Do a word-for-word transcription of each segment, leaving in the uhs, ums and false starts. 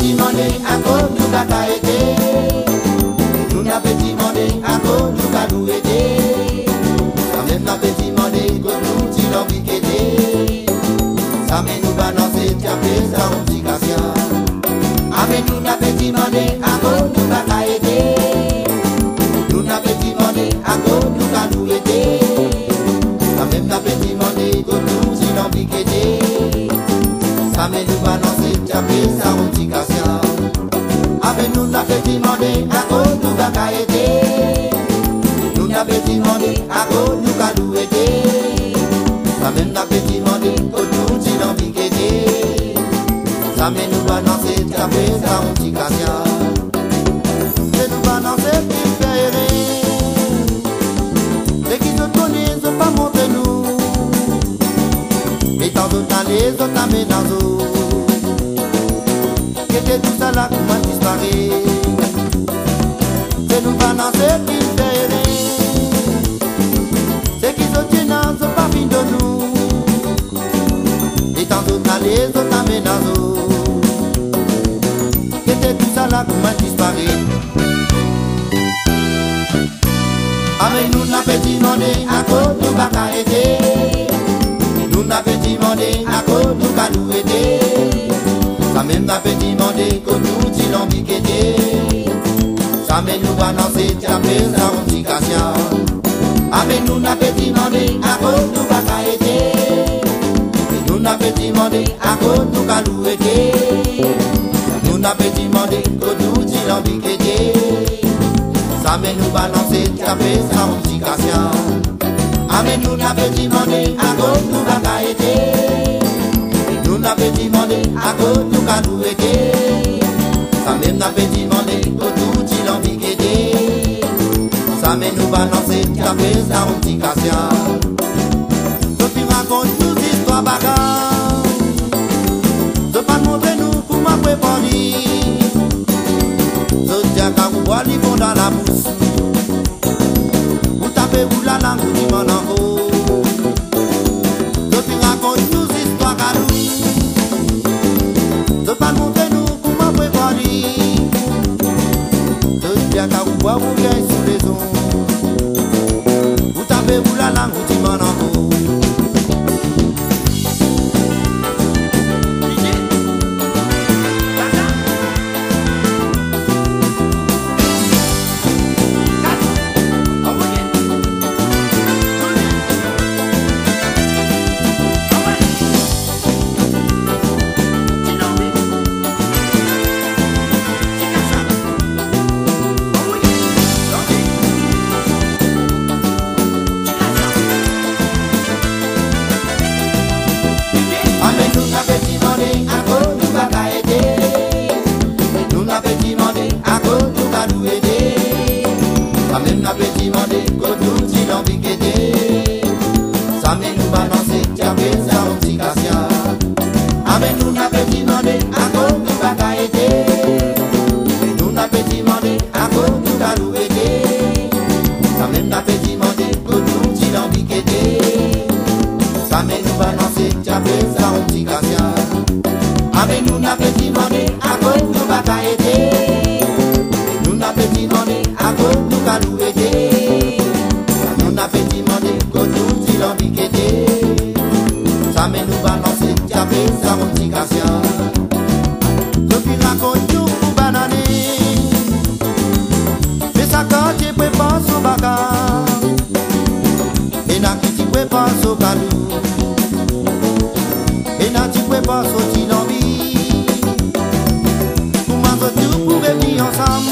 petit demandé à quoi nous avons été. Nous n'avons pas demandé à quoi nous avons aider. Quand même n'a pas demandé que nous t'y l'envie qu'aider. Ça met nous balancer, taper ça on dit cassia. Avec nous n'avons pas demandé à quoi nous avons aider. Nous n'avons pas demandé à quoi nous avons aider. Quand même n'a pas demandé que nous t'y l'envie qu'aider. Ça met nous balancer, taper ça on dit cassia. Avec nous n'avons pas demandé à quoi nous avons aider. Nous n'avons pas demandé à quoi nous avons aider. Ça même n'a pas demandé que nous t'y l'envie qu'aider. Ça met nous balancer, taper ça on dit cassia. C'est nous balancer puis faire les qui se connaissent, ne pas monter nous. Et tant d'autres dans les autres amènent dans l'eau. Qu'était tout ça là, comment disparaît. C'est nous balancer puis faire c'est qui se tiennent, ne sont pas fin de nous. Et tant d'autres dans les autres amènent dans l'eau. Qu'était tout ça là, comment disparaît. Avec nous n'a pas demandé à quoi nous va aider. Nous n'a pas demandé à quoi nous va nous aider. Ça même n'a pas demandé que nous t'y l'envie qu'aider. Ça même nous balancer, taper ça on dit cassia. Avec nous n'a pas demandé à quoi nous va aider. Nous n'a pas demandé à quoi nous va nous aider. Nous n'a pas demandé que nous t'y l'envie qu'aider. Ça met nous balancer, taper ça on dit cassia. Avec nous n'a pas demandé à quoi nous va aider. Nous n'a pas demandé à quoi nous va nous aider. Ça même n'a pas demandé que nous t'y l'envie qu'aider. Ça met nous balancer, taper ça on dit cassia. Sophie raconte nous histoires bagarres. Je pas montrer nous comment préparer. Je tiens qu'à vous voir les bons dans la bouche. Vous tapez vous la langue ou du monde en haut. Sophie raconte nous histoires à nous. Je pas montrer nous comment préparer. Je tiens qu'à vous voir vous gagnez sous les ondes. Vous tapez vous la langue ou du monde en haut. Avec nous n'a pas demandé à quoi nous va aider. Nous n'a pas demandé à quoi nous va nous aider. Nous n'a pas demandé que nous t'y l'envie qu'aider. Ça met nous balancer, taper ça mon petit cassia. Depuis raconte nous pour bananer. Mais ça quand tu prépares son bagage. Et n'a qui tu prépares son galou. Et n'a tu prépares son petit l'envie. Pour venir ensemble,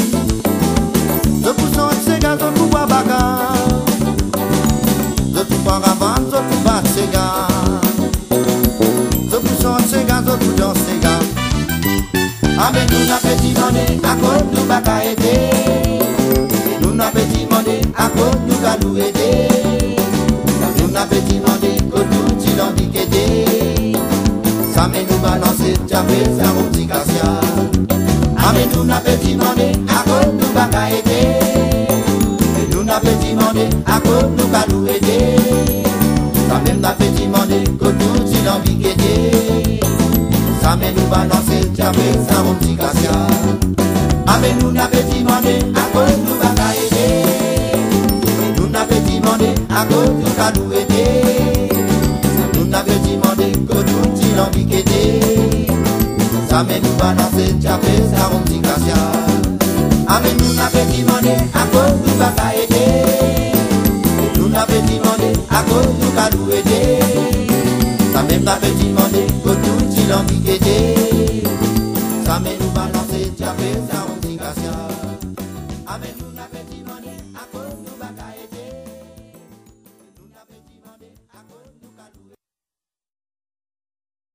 je pousse en ces gars, je pousse à bagarre. Je pousse en avant, je pousse à ces gars. Je pousse en ces gars, je pousse dans ces gars. Avec nous n'a pas demandé à quoi nous va aider. Nous n'a pas demandé à quoi nous va nous aider. Nous n'a pas demandé que nous t'y l'envie qu'aider. Ça met nous balancer, taper ça on dit cassia. Avec nous n'a pas demandé à quoi nous va aider. Nous n'a pas demandé à quoi nous va nous aider. Ça même n'a pas demandé que nous t'y l'envie qu'aider. Ça met nous balancer, chapé, ça mon petit cassia. Avec nous n'a pas demandé à cause nous va pas aider. Nous n'a pas demandé à cause nous va nous aider. Nous n'a pas demandé que nous t'y l'envie qu'aider. Ça met nous balancer, chapé, ça mon petit cassia. Avec nous n'a pas demandé à cause nous va pas aider. Nous n'a pas demandé à cause nous va nous aider. Ça même n'a pas demandé que nous t'y l'envie qu'aider. Ça met nous balancer, chapé, ça